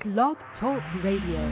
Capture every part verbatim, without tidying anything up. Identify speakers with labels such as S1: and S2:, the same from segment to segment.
S1: Blog Talk Radio.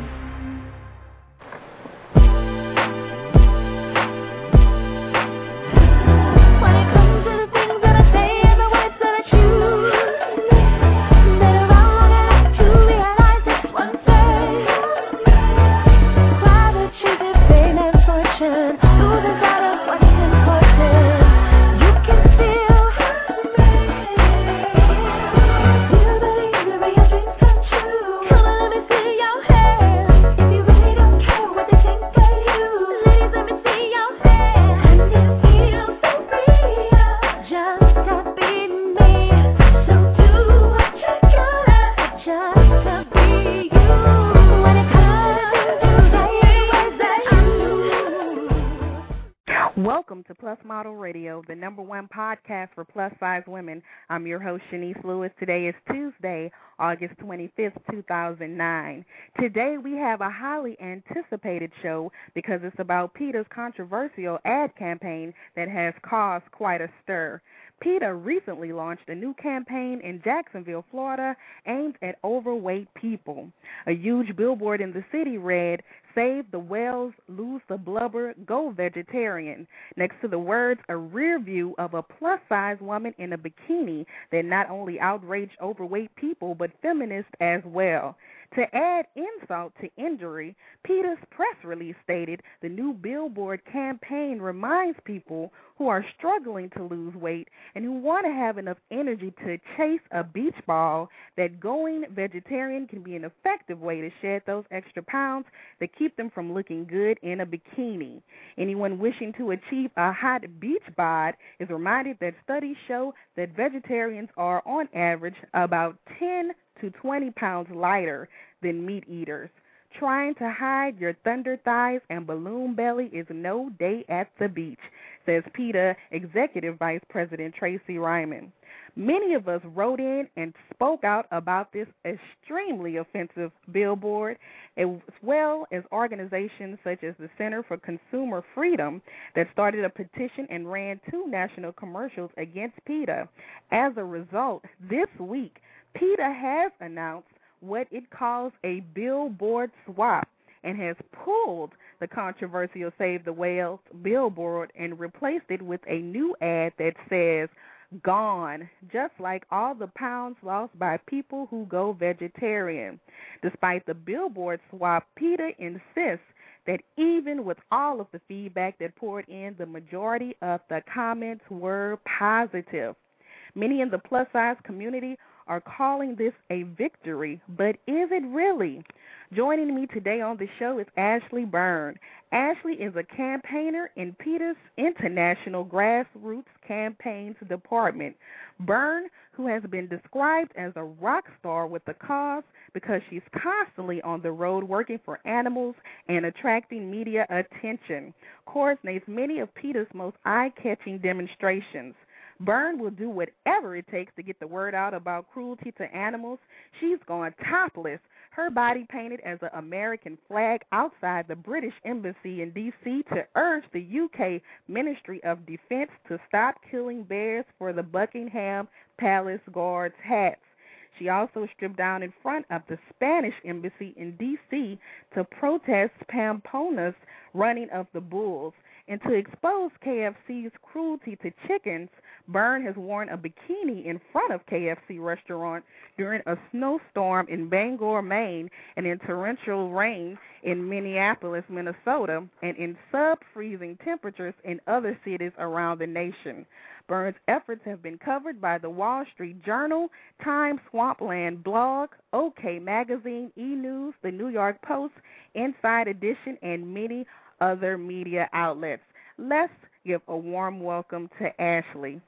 S1: Welcome to Plus Model Radio, the number one podcast for plus-size women. I'm your host, Shanice Lewis. Today is Tuesday, August twenty-fifth, two thousand nine. Today we have a highly anticipated show because it's about PETA's controversial ad campaign that has caused quite a stir. PETA recently launched a new campaign in Jacksonville, Florida, aimed at overweight people. A huge billboard in the city read, "Save the whales, lose the blubber, go vegetarian." Next to the words, a rear view of a plus-size woman in a bikini that not only outraged overweight people but feminists as well. To add insult to injury, PETA's press release stated the new billboard campaign reminds people who are struggling to lose weight and who want to have enough energy to chase a beach ball that going vegetarian can be an effective way to shed those extra pounds that keep them from looking good in a bikini. Anyone wishing to achieve a hot beach bod is reminded that studies show that vegetarians are on average about ten to twenty pounds lighter than meat eaters. Trying to hide your thunder thighs and balloon belly is no day at the beach, says PETA Executive Vice President Tracy Ryman. Many of us wrote in and spoke out about this extremely offensive billboard, as well as organizations such as the Center for Consumer Freedom that started a petition and ran two national commercials against PETA. As a result, this week, PETA has announced what it calls a billboard swap and has pulled the controversial Save the Whales billboard and replaced it with a new ad that says, "Gone," just like all the pounds lost by people who go vegetarian. Despite the billboard swap, PETA insists that even with all of the feedback that poured in, the majority of the comments were positive. Many in the plus-size community are calling this a victory, but is it really? Joining me today on the show is Ashley Byrne. Ashley is a campaigner in PETA's International Grassroots Campaigns Department. Byrne, who has been described as a rock star with the cause because she's constantly on the road working for animals and attracting media attention, coordinates many of PETA's most eye-catching demonstrations. Byrne will do whatever it takes to get the word out about cruelty to animals. She's gone topless, her body painted as an American flag outside the British Embassy in D C to urge the U K Ministry of Defense to stop killing bears for the Buckingham Palace Guards' hats. She also stripped down in front of the Spanish Embassy in D C to protest Pamplona's running of the bulls. And to expose K F C's cruelty to chickens, Byrne has worn a bikini in front of K F C restaurant during a snowstorm in Bangor, Maine, and in torrential rain in Minneapolis, Minnesota, and in sub-freezing temperatures in other cities around the nation. Byrne's efforts have been covered by the Wall Street Journal, Time Swampland blog, OK Magazine, E! News, the New York Post, Inside Edition, and many other media outlets. Let's give a warm welcome to Ashley.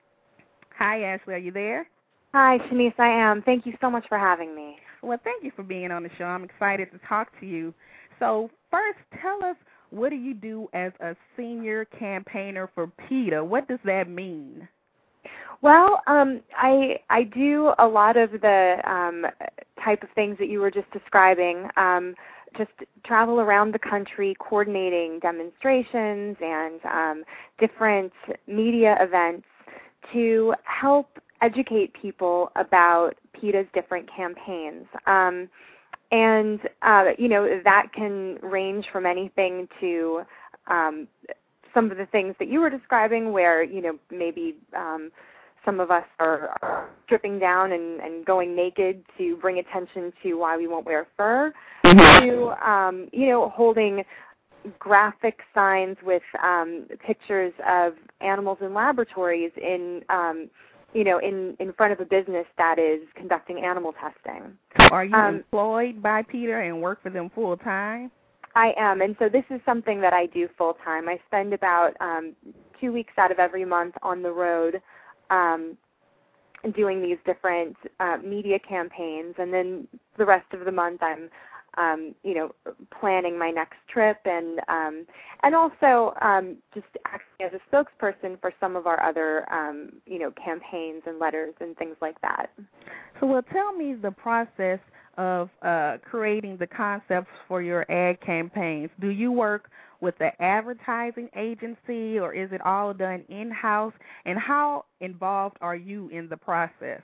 S1: Hi, Ashley. Are you there?
S2: Hi, Shanice. I am. Thank you so much for having me.
S1: Well, thank you for being on the show. I'm excited to talk to you. So first, tell us, what do you do as a senior campaigner for PETA? What does that mean?
S2: Well, um, I I do a lot of the um, type of things that you were just describing. Um, just travel around the country coordinating demonstrations and um, different media events to help educate people about PETA's different campaigns. Um, and, uh, you know, that can range from anything to um, some of the things that you were describing where, you know, maybe um, some of us are, are stripping down and, and going naked to bring attention to why we won't wear fur, mm-hmm. to, um, you know, holding graphic signs with um, pictures of animals in laboratories in, um, you know, in, in front of a business that is conducting animal testing.
S1: Are you um, employed by PETA and work for them full time?
S2: I am, and so this is something that I do full time. I spend about um, two weeks out of every month on the road um, doing these different uh, media campaigns, and then the rest of the month I'm Um, you know, planning my next trip, and um, and also um, just acting as a spokesperson for some of our other, um, you know, campaigns and letters and things like that.
S1: So, well, tell me the process of uh, creating the concepts for your ad campaigns. Do you work with the advertising agency, or is it all done in-house? And how involved are you in the process?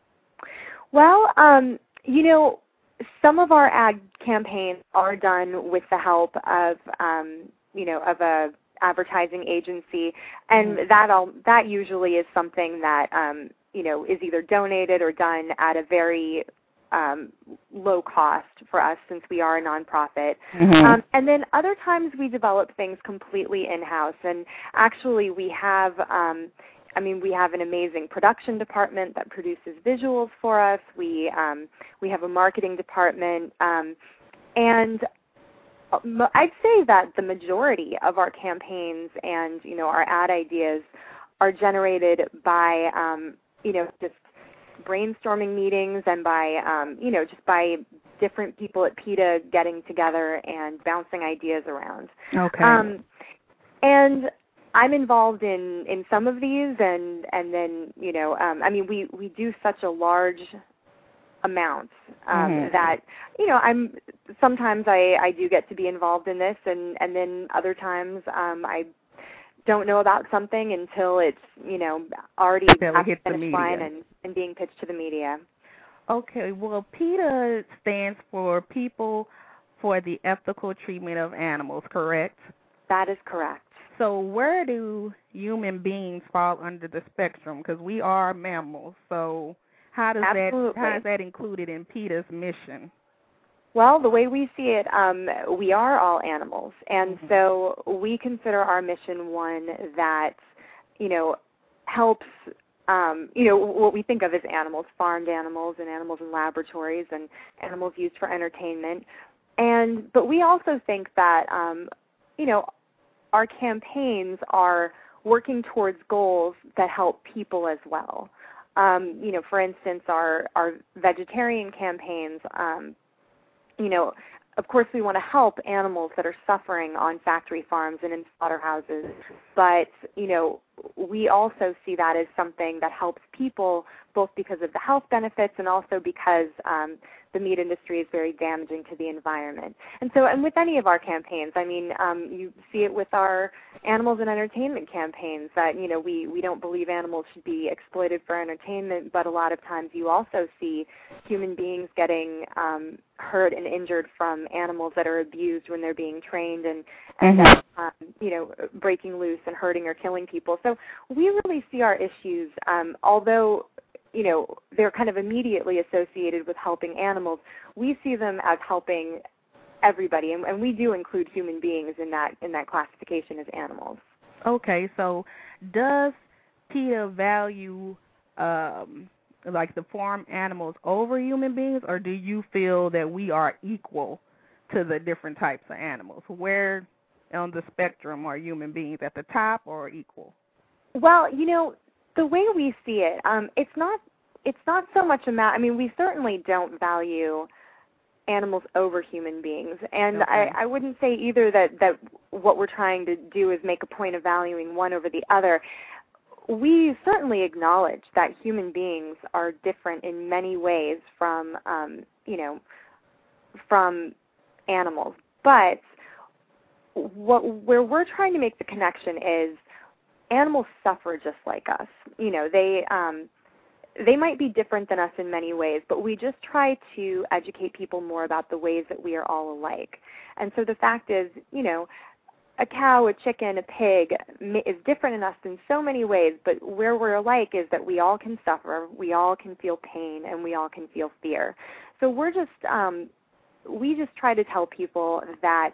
S2: Well, um, you know, some of our ad campaigns are done with the help of, um, you know, of a advertising agency, and mm-hmm. that all, that usually is something that, um, you know, is either donated or done at a very um, low cost for us since we are a nonprofit. Mm-hmm. Um, and then other times we develop things completely in-house, and actually we have um, I mean, we have an amazing production department that produces visuals for us. We um, we have a marketing department, um, and I'd say that the majority of our campaigns and, you know, our ad ideas are generated by, um, you know, just brainstorming meetings and by, um, you know, just by different people at PETA getting together and bouncing ideas around.
S1: Okay.
S2: Um, and I'm involved in, in some of these, and, and then, you know, um, I mean, we, we do such a large amount um, mm-hmm. that, you know, I'm sometimes I, I do get to be involved in this, and, and then other times um, I don't know about something until it's, you know, already
S1: at the finish line
S2: and, and being pitched to the media.
S1: Okay, well, PETA stands for People for the Ethical Treatment of Animals, correct?
S2: That is correct.
S1: So where do human beings fall under the spectrum? Because we are mammals. So how does
S2: Absolutely.
S1: that how is that included in PETA's mission?
S2: Well, the way we see it, um, we are all animals, and mm-hmm. so we consider our mission one that, you know, helps, um, you know, what we think of as animals, farmed animals and animals in laboratories and animals used for entertainment. And but we also think that, um, you know, our campaigns are working towards goals that help people as well. Um, you know, for instance, our, our vegetarian campaigns, um, you know, of course we want to help animals that are suffering on factory farms and in slaughterhouses, but, you know, we also see that as something that helps people both because of the health benefits and also because um, the meat industry is very damaging to the environment. And so, and with any of our campaigns, I mean, um, you see it with our animals and entertainment campaigns that, you know, we, we don't believe animals should be exploited for entertainment, but a lot of times you also see human beings getting um, hurt and injured from animals that are abused when they're being trained and, and mm-hmm. then, um, you know, breaking loose and hurting or killing people. So we really see our issues, um, although, you know, they're kind of immediately associated with helping animals, we see them as helping everybody, and, and we do include human beings in that in that classification as animals.
S1: Okay, so does PETA value um, like the farm animals over human beings, or do you feel that we are equal to the different types of animals? Where on the spectrum are human beings, at the top or equal?
S2: Well, you know, the way we see it, um, it's not it's not so much a matter. I mean, we certainly don't value animals over human beings, and okay. I, I wouldn't say either that, that what we're trying to do is make a point of valuing one over the other. We certainly acknowledge that human beings are different in many ways from, um, you know, from animals, but what where we're trying to make the connection is animals suffer just like us. You know, they um, they might be different than us in many ways, but we just try to educate people more about the ways that we are all alike. And so the fact is, you know, a cow, a chicken, a pig is different in us in so many ways, but where we're alike is that we all can suffer, we all can feel pain, and we all can feel fear. So we're just, um, we just try to tell people that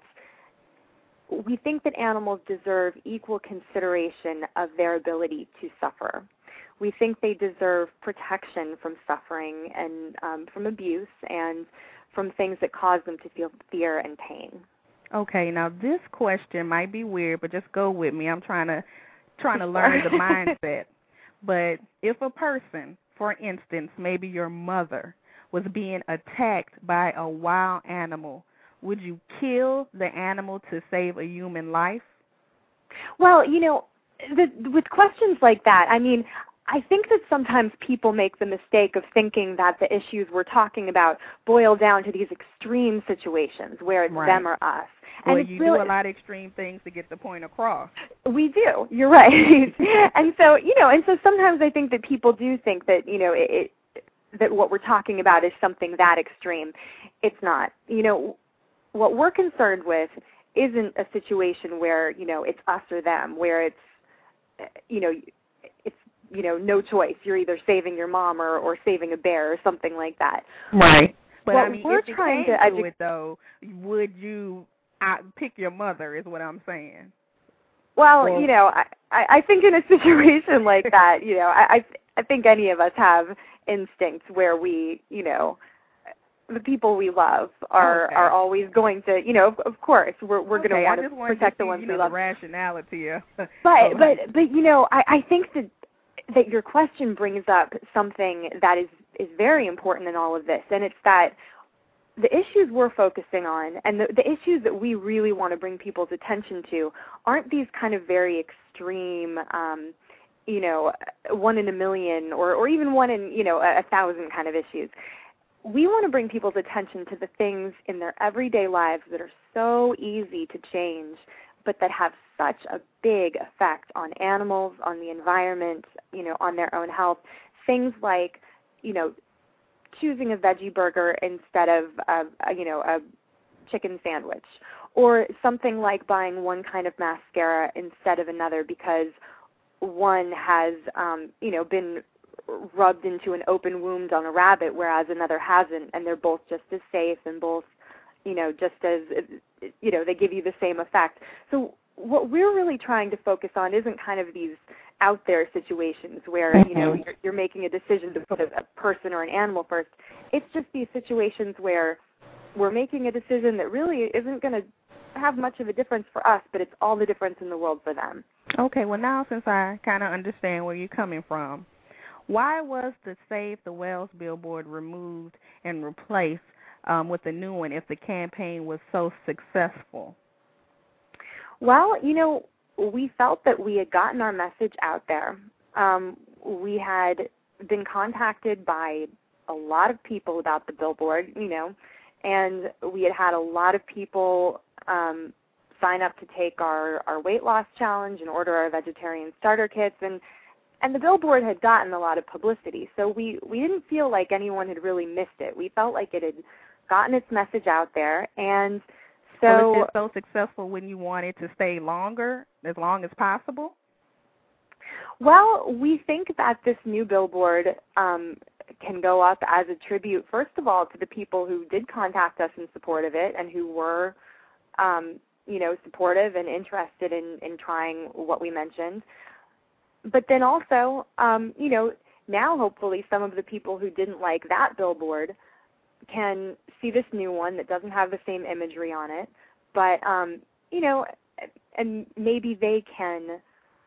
S2: we think that animals deserve equal consideration of their ability to suffer. We think they deserve protection from suffering and um, from abuse and from things that cause them to feel fear and pain.
S1: Okay, now this question might be weird, but just go with me. I'm trying to trying to learn the mindset. But if a person, for instance, maybe your mother, was being attacked by a wild animal, would you kill the animal to save a human life?
S2: Well, you know, the, with questions like that, I mean, I think that sometimes people make the mistake of thinking that the issues we're talking about boil down to these extreme situations where it's
S1: right.
S2: them or us.
S1: Well,
S2: and it's
S1: you
S2: really,
S1: do a lot of extreme things to get the point across.
S2: We do. You're right. and so, you know, and so sometimes I think that people do think that, you know, it, it, that what we're talking about is something that extreme. It's not. You know, what we're concerned with isn't a situation where, you know, it's us or them, where it's, you know, it's, you know, no choice. You're either saving your mom or, or saving a bear or something like that.
S1: Right. But
S2: well,
S1: I mean,
S2: we're
S1: if
S2: trying
S1: it came
S2: to
S1: to
S2: edu-
S1: it, though, would you I, pick your mother is what I'm saying.
S2: Well,
S1: well
S2: you know, I, I think in a situation like that, you know, I, I I think any of us have instincts where we, you know, the people we love are
S1: okay.
S2: are always going to, you know, of, of course, we're we're
S1: okay,
S2: going to want to protect
S1: to
S2: the ones
S1: you
S2: we
S1: know,
S2: love.
S1: The rationality of,
S2: but
S1: oh,
S2: but but you know, I, I think that that your question brings up something that is is very important in all of this, and it's that the issues we're focusing on and the, the issues that we really want to bring people's attention to aren't these kind of very extreme, um, you know, one in a million or, or even one in, you know, a, a thousand kind of issues. We want to bring people's attention to the things in their everyday lives that are so easy to change, but that have such a big effect on animals, on the environment, you know, on their own health. Things like, you know, choosing a veggie burger instead of, a, a, you know, a chicken sandwich, or something like buying one kind of mascara instead of another because one has, um, you know, been rubbed into an open wound on a rabbit, whereas another hasn't, and they're both just as safe and both, you know, just as, you know, they give you the same effect. So what we're really trying to focus on isn't kind of these out there situations where, you know, you're, you're making a decision to put a, a person or an animal first. It's just these situations where we're making a decision that really isn't going to have much of a difference for us, but it's all the difference in the world for them.
S1: Okay, well now since I kind of understand where you're coming from, why was the Save the Whales billboard removed and replaced um, with a new one if the campaign was so successful?
S2: Well, you know, we felt that we had gotten our message out there. Um, we had been contacted by a lot of people about the billboard, you know, and we had had a lot of people um, sign up to take our, our weight loss challenge and order our vegetarian starter kits, and and the billboard had gotten a lot of publicity. So we, we didn't feel like anyone had really missed it. We felt like it had gotten its message out there, and so,
S1: well, is it so successful when you want it to stay longer, as long as possible?
S2: Well, we think that this new billboard um, can go up as a tribute, first of all, to the people who did contact us in support of it and who were, um, you know, supportive and interested in, in trying what we mentioned. But then also, um, you know, now hopefully some of the people who didn't like that billboard can see this new one that doesn't have the same imagery on it, but, um, you know, and maybe they can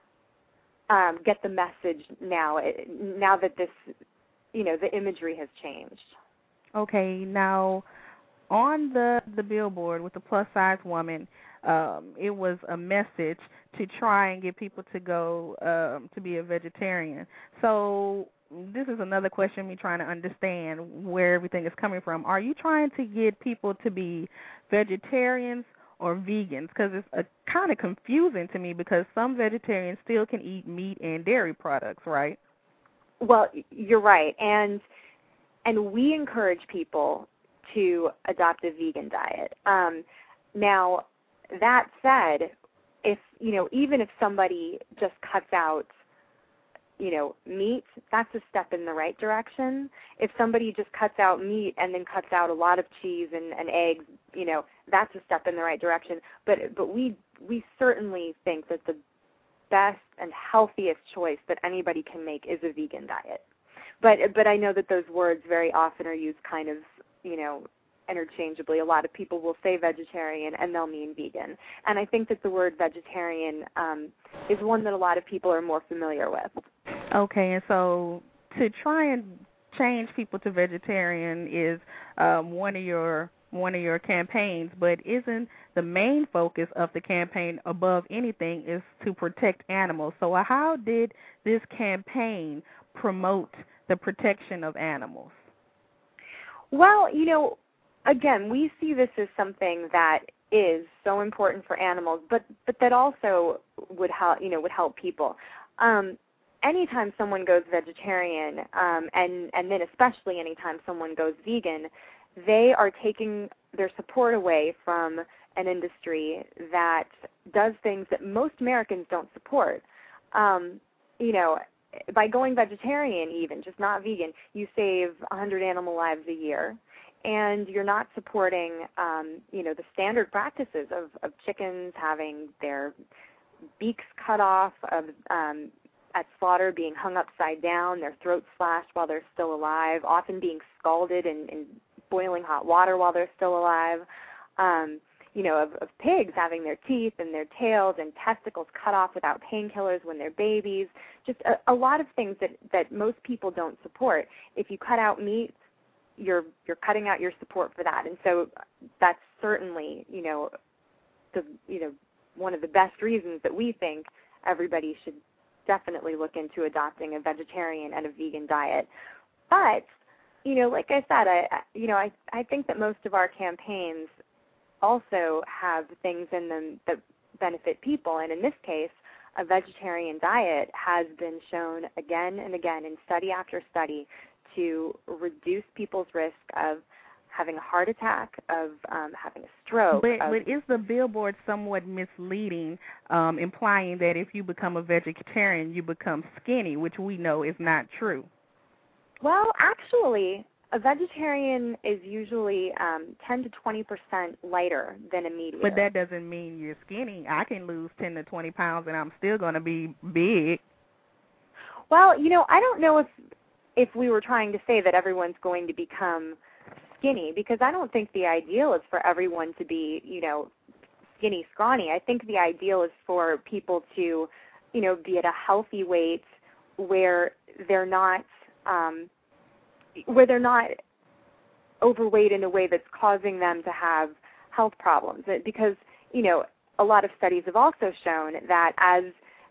S2: um, get the message now, now that this, you know, the imagery has changed.
S1: Okay, now on the, the billboard with the plus-size woman, um, it was a message to try and get people to go um, to be a vegetarian. So this is another question, me trying to understand where everything is coming from. Are you trying to get people to be vegetarians or vegans? Because it's uh, kind of confusing to me because some vegetarians still can eat meat and dairy products, right?
S2: Well, you're right, and and we encourage people to adopt a vegan diet. Um, now, that said, if you know, even if somebody just cuts out, you know, meat, that's a step in the right direction. If somebody just cuts out meat and then cuts out a lot of cheese and, and eggs, you know, that's a step in the right direction. But but we we certainly think that the best and healthiest choice that anybody can make is a vegan diet. But but I know that those words very often are used kind of, you know, interchangeably. A lot of people will say vegetarian and they'll mean vegan. And I think that the word vegetarian um, is one that a lot of people are more familiar with.
S1: Okay, and so to try and change people to vegetarian is um, one of your one of your campaigns, but isn't the main focus of the campaign above anything is to protect animals? So how did this campaign promote the protection of animals?
S2: Well, you know, again, we see this as something that is so important for animals, but but that also would help, you know, would help people. Um, anytime someone goes vegetarian, um, and and then especially anytime someone goes vegan, they are taking their support away from an industry that does things that most Americans don't support. Um, you know, by going vegetarian even, just not vegan, you save one hundred animal lives a year, and you're not supporting, um, you know, the standard practices of, of chickens having their beaks cut off, of um, at slaughter being hung upside down, their throats slashed while they're still alive, often being scalded in, in boiling hot water while they're still alive, um, you know, of, of pigs having their teeth and their tails and testicles cut off without painkillers when they're babies, just a, a lot of things that, that most people don't support. If you cut out meat, you're you're cutting out your support for that. And so that's certainly, you know, the you know, one of the best reasons that we think everybody should definitely look into adopting a vegetarian and a vegan diet. But you know, like I said, I, you know, I, I think that most of our campaigns also have things in them that benefit people. And in this case, a vegetarian diet has been shown again and again in study after study to reduce people's risk of having a heart attack, of um, having a stroke.
S1: But,
S2: of,
S1: but is the billboard somewhat misleading, um, implying that if you become a vegetarian, you become skinny, which we know is not true?
S2: Well, actually, a vegetarian is usually um, ten to twenty percent lighter than a meat eater.
S1: But that doesn't mean you're skinny. I can lose ten to twenty pounds and I'm still going to be big.
S2: Well, you know, I don't know if if we were trying to say that everyone's going to become skinny, because I don't think the ideal is for everyone to be, you know, skinny, scrawny. I think the ideal is for people to, you know, be at a healthy weight where they're not Um, where they're not overweight in a way that's causing them to have health problems. Because, you know, a lot of studies have also shown that as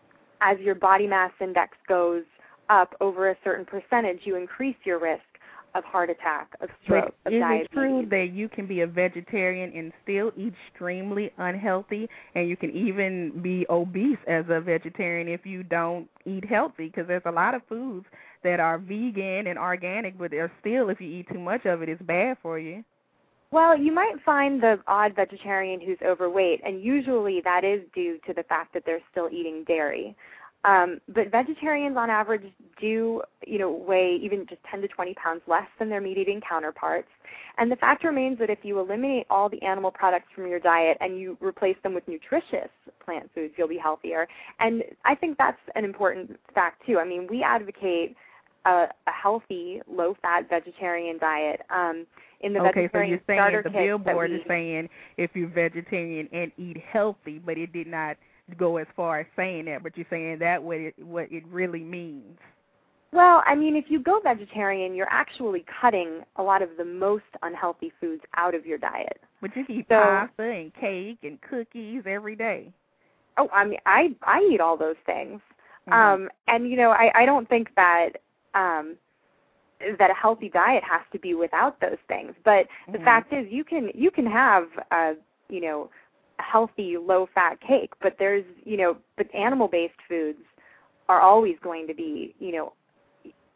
S2: as your body mass index goes up over a certain percentage, you increase your risk of heart attack, of stroke,
S1: but
S2: of
S1: is
S2: diabetes.
S1: It true that you can be a vegetarian and still eat extremely unhealthy, and you can even be obese as a vegetarian if you don't eat healthy? Because there's a lot of foods that are vegan and organic, but they're still, if you eat too much of it, it's bad for you.
S2: Well, you might find the odd vegetarian who's overweight, and usually that is due to the fact that they're still eating dairy. Um, but vegetarians on average do, you know, weigh even just ten to twenty pounds less than their meat-eating counterparts. And the fact remains that if you eliminate all the animal products from your diet and you replace them with nutritious plant foods, you'll be healthier. And I think that's an important fact, too. I mean, we advocate a, a healthy, low-fat vegetarian diet. Um, in the
S1: okay, so
S2: vegetarian
S1: you're saying
S2: starter
S1: the
S2: kit
S1: billboard
S2: we,
S1: is saying if you're vegetarian and eat healthy, but it did not go as far as saying that, but you're saying that what it, what it really means.
S2: Well, I mean, if you go vegetarian, you're actually cutting a lot of the most unhealthy foods out of your diet.
S1: But you can eat
S2: so,
S1: pasta and cake and cookies every day.
S2: Oh, I mean, I I eat all those things,
S1: Mm-hmm.
S2: um, and you know, I, I don't think that um, that a healthy diet has to be without those things. But the
S1: mm-hmm.
S2: fact is, you can you can have a you know a healthy low-fat cake, but there's you know, but animal-based foods are always going to be you know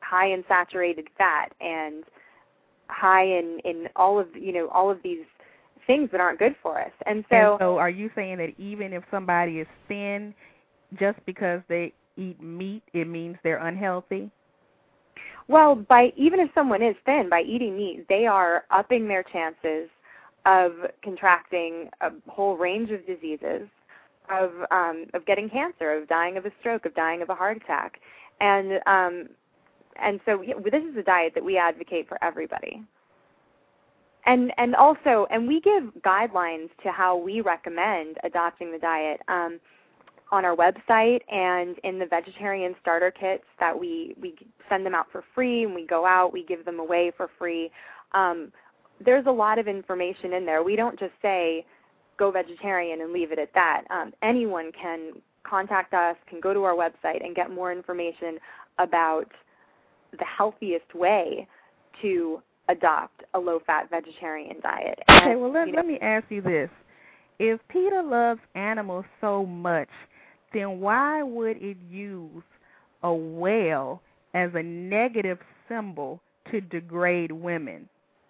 S2: high in saturated fat and high in, in all of, you know, all of these things that aren't good for us. And so,
S1: and so are you saying that even if somebody is thin, just because they eat meat, it means they're unhealthy?
S2: Well, by even if someone is thin, by eating meat, they are upping their chances of contracting a whole range of diseases, of um, of getting cancer, of dying of a stroke, of dying of a heart attack. And um, and so yeah, this is a diet that we advocate for everybody. And and also, and we give guidelines to how we recommend adopting the diet um, on our website and in the vegetarian starter kits that we, we send them out for free, and we go out, we give them away for free. Um, there's a lot of information in there. We don't just say, go vegetarian and leave it at that. Um, anyone can contact us, can go to our website and get more information about the healthiest way to adopt a low-fat vegetarian diet.
S1: Okay, well, let,
S2: you know,
S1: let me ask you this. If PETA loves animals so much, then why would it use a whale as a negative symbol to degrade women?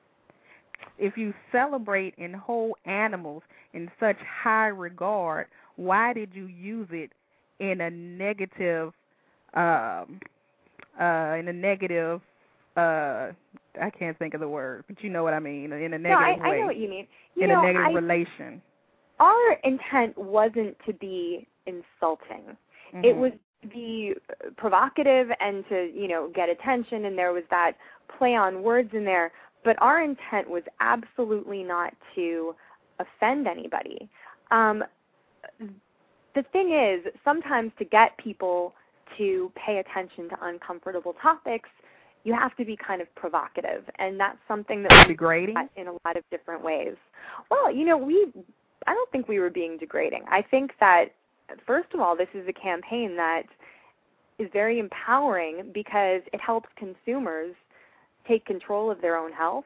S1: If you celebrate and hold animals in such high regard, why did you use it in a negative, um, uh, in a negative, uh, I can't think of the word, but you know what I mean, in a negative
S2: no, I,
S1: way.
S2: I know what you mean. You
S1: in
S2: know,
S1: a negative
S2: I,
S1: relation.
S2: Our intent wasn't to be insulting.
S1: Mm-hmm.
S2: It was to be provocative and to, you know, get attention, and there was that play on words in there. But our intent was absolutely not to offend anybody. Um, the thing is, sometimes to get people to pay attention to uncomfortable topics, you have to be kind of provocative, and that's something that we
S1: degrading
S2: in a lot of different ways. Well, you know, we I don't think we were being degrading. I think that, first of all, this is a campaign that is very empowering because it helps consumers take control of their own health,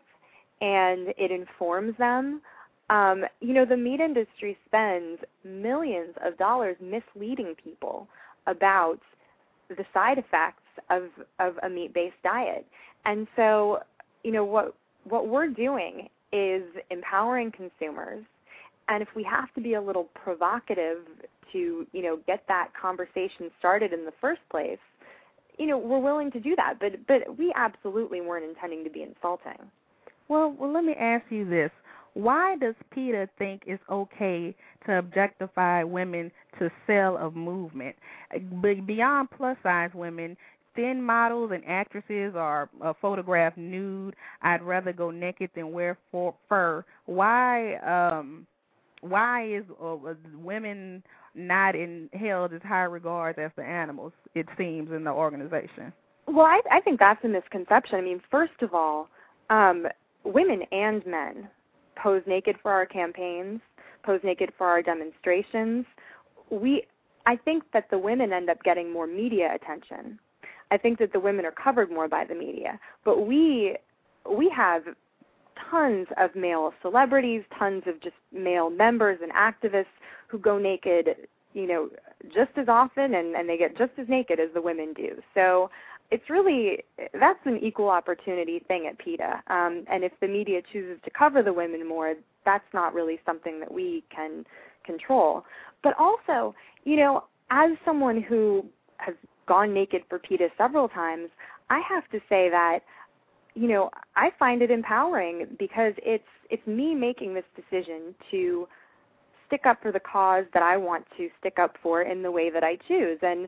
S2: and it informs them. Um, you know, the meat industry spends millions of dollars misleading people about the side effects of, of a meat-based diet. And so, you know, what what we're doing is empowering consumers. And if we have to be a little provocative to, you know, get that conversation started in the first place, you know, we're willing to do that. But but we absolutely weren't intending to be insulting.
S1: Well, well, let me ask you this. Why does PETA think it's okay to objectify women to sell a movement? Beyond plus-size women, thin models and actresses are uh, photographed nude. I'd rather go naked than wear for, fur. Why um, why is uh, women not in held as high regards as the animals, it seems, in the organization?
S2: Well, I, I think that's a misconception. I mean, first of all, um, women and men pose naked for our campaigns, pose naked for our demonstrations. We, I think that the women end up getting more media attention. I think that the women are covered more by the media. But we, we have tons of male celebrities, tons of just male members and activists who go naked, you know, just as often, and, and they get just as naked as the women do. So it's really, that's an equal opportunity thing at PETA. Um, and if the media chooses to cover the women more, that's not really something that we can control. But also, you know, as someone who has gone naked for PETA several times, I have to say that, you know, I find it empowering because it's it's me making this decision to stick up for the cause that I want to stick up for in the way that I choose. And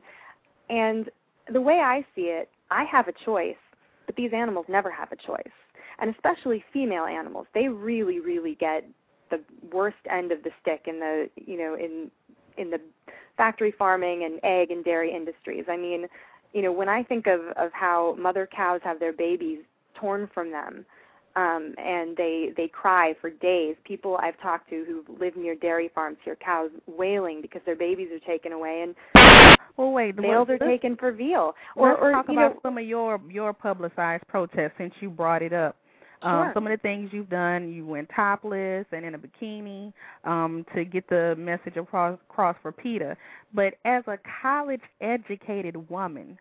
S2: and the way I see it, I have a choice, but these animals never have a choice. And especially female animals, they really, really get the worst end of the stick in the, you know, in in the factory farming and egg and dairy industries. I mean, you know, when I think of, of how mother cows have their babies torn from them, um, and they they cry for days. People I've talked to who live near dairy farms hear cows wailing because their babies are taken away, and
S1: well, wait,
S2: males are taken for veal. Or,
S1: let's
S2: or
S1: talk
S2: you
S1: about
S2: know,
S1: some of your your publicized protests since you brought it up. Um,
S2: sure.
S1: Some of the things you've done, you went topless and in a bikini um, to get the message across, across for PETA. But as a college-educated woman,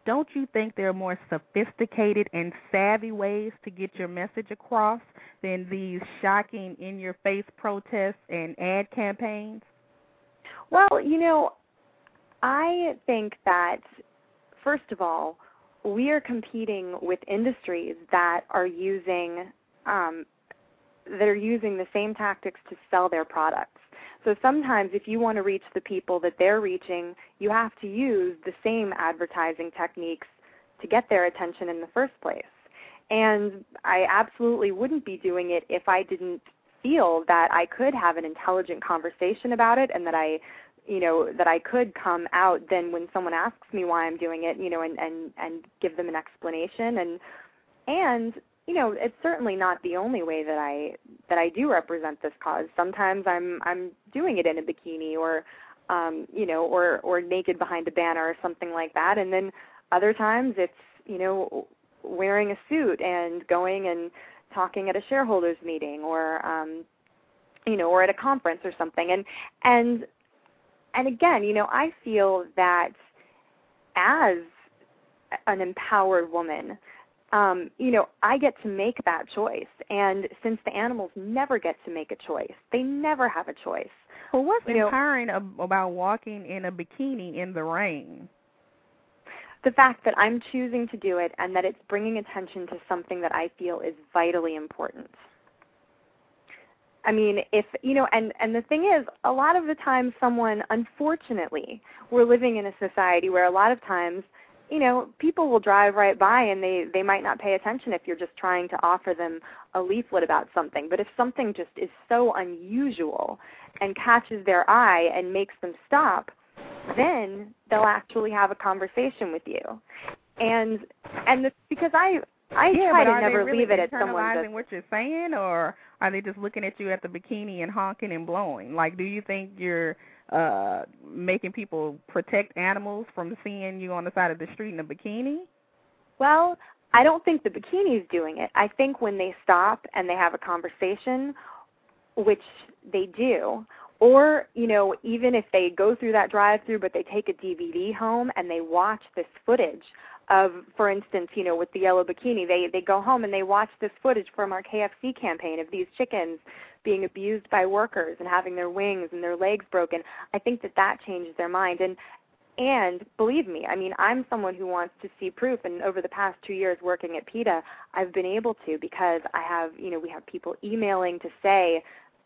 S1: don't you think there are more sophisticated and savvy ways to get your message across than these shocking, in-your-face protests and ad campaigns?
S2: Well, you know, I think that, first of all, we are competing with industries that are using um, that are using the same tactics to sell their products. So sometimes if you want to reach the people that they're reaching, you have to use the same advertising techniques to get their attention in the first place. And I absolutely wouldn't be doing it if I didn't feel that I could have an intelligent conversation about it, and that I, you know, that I could come out then when someone asks me why I'm doing it, you know, and, and, and give them an explanation. And, and, you know, it's certainly not the only way that I that I do represent this cause. Sometimes I'm I'm doing it in a bikini, or um, you know, or or naked behind a banner or something like that. And then other times it's, you know, wearing a suit and going and talking at a shareholders meeting, or um, you know, or at a conference or something. And and and again, you know, I feel that as an empowered woman, Um, you know, I get to make that choice, and since the animals never get to make a choice, they never have a choice.
S1: Well, what's
S2: you
S1: empowering
S2: know,
S1: ab- about walking in a bikini in the rain?
S2: The fact that I'm choosing to do it, and that it's bringing attention to something that I feel is vitally important. I mean, if, you know, and, and the thing is, a lot of the time someone, unfortunately, we're living in a society where a lot of times, you know, people will drive right by and they, they might not pay attention if you're just trying to offer them a leaflet about something. But if something just is so unusual and catches their eye and makes them stop, then they'll actually have a conversation with you. And and the, because I I
S1: yeah,
S2: try
S1: but
S2: to
S1: are
S2: never
S1: they really
S2: leave it at someone
S1: internalizing
S2: just,
S1: what you're saying, or are they just looking at you at the bikini and honking and blowing? Like, do you think you're uh, making people protect animals from seeing you on the side of the street in a bikini?
S2: Well, I don't think the bikini is doing it. I think when they stop and they have a conversation, which they do, or, you know, even if they go through that drive-through but they take a D V D home and they watch this footage of, for instance, you know, with the yellow bikini, they, they go home and they watch this footage from our K F C campaign of these chickens being abused by workers and having their wings and their legs broken. I think that that changes their mind. And And believe me, I mean, I'm someone who wants to see proof, and over the past two years working at PETA, I've been able to, because I have, you know, we have people emailing to say